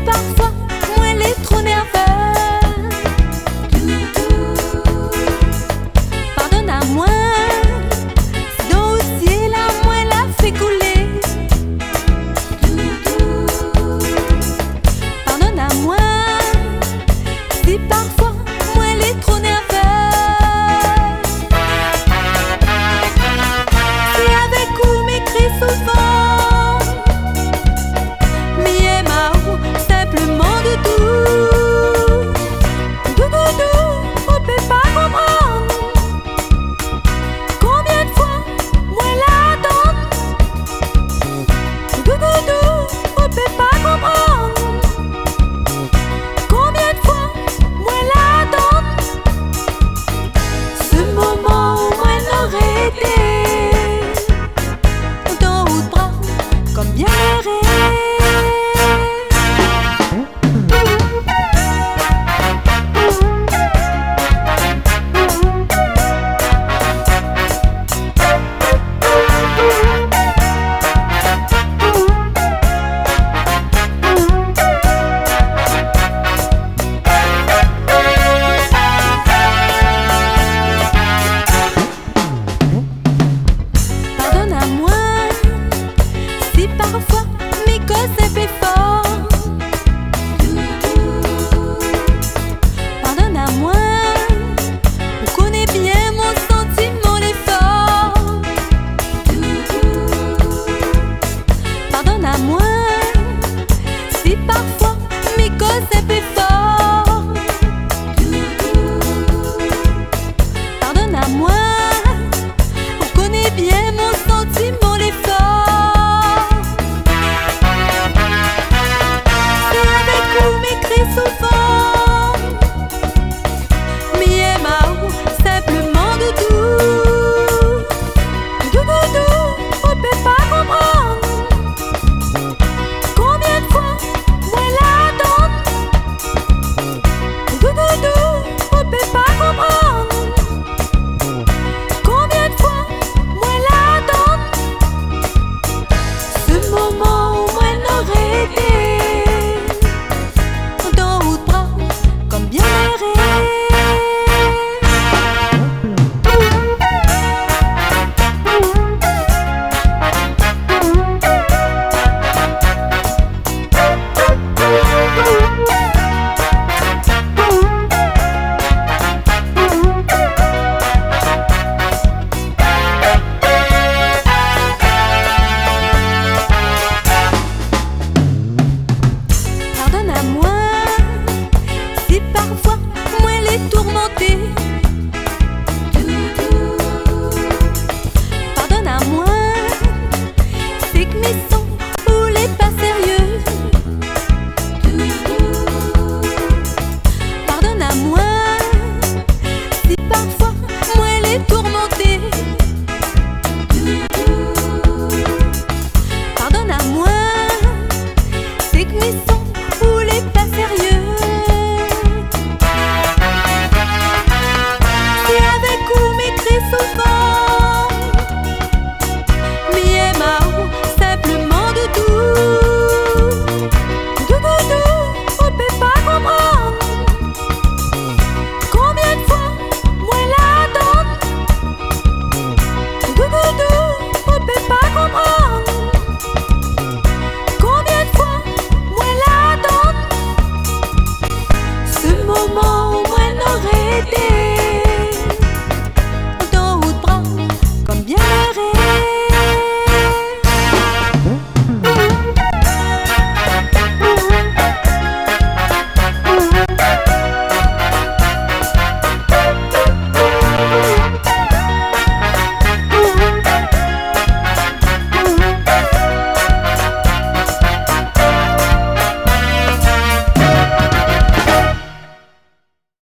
parfois moi les trop nerveux. Pardonne à moi, dossier là moi la fait couler. Pardonne à moi, si parfois moi les trop nerveux. Si avec vous m'écrit souvent, mais Emma simplement de tout. On peut pas comprendre combien de fois moi la donne. On peut pas comprendre combien de fois moi la donne. Ce moment où moi l'aurait été dans haut de bras comme bien erré. Pardonne à moi, si parfois mes causes un peu fort. Pardonne à moi, on connaît bien mon sentiment d'effort. Pardonne à moi, si parfois